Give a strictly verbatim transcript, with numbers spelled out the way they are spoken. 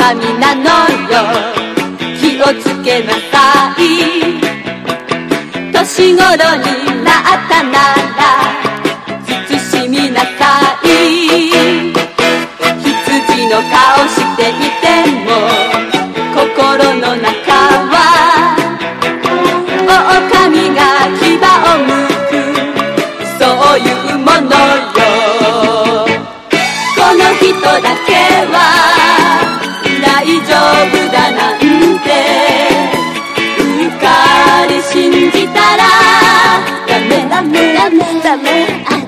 狼なのよ、気をつけなさい。年頃になったなら慎みなさい。羊の顔していても心の中は狼が牙をむく、そういうものよ。この人だけは大丈夫だなんてうっかり信じたらダメダメダメダメ。